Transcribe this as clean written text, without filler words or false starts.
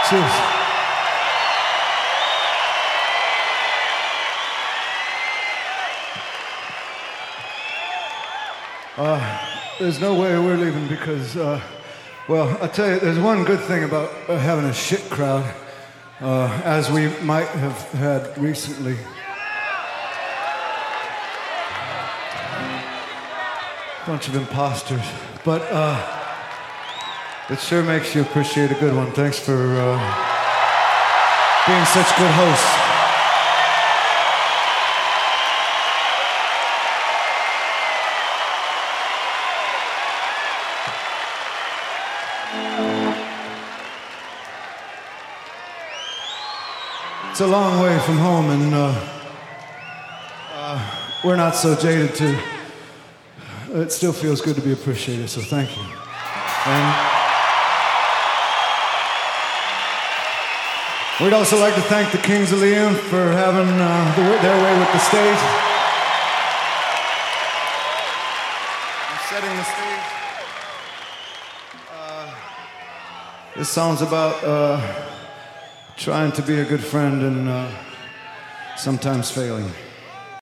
Cheers. There's no way we're leaving because, well, I'll tell you, there's one good thing about having a shit crowd, as we might have had recently. Bunch of imposters. But it sure makes you appreciate a good one. Thanks for being such good hosts. It's a long way from home, and we're not so jaded too. It still feels good to be appreciated, so thank you. And we'd also like to thank the Kings of Leon for having their way with the stage. And setting the stage. This song's about trying to be a good friend and sometimes failing.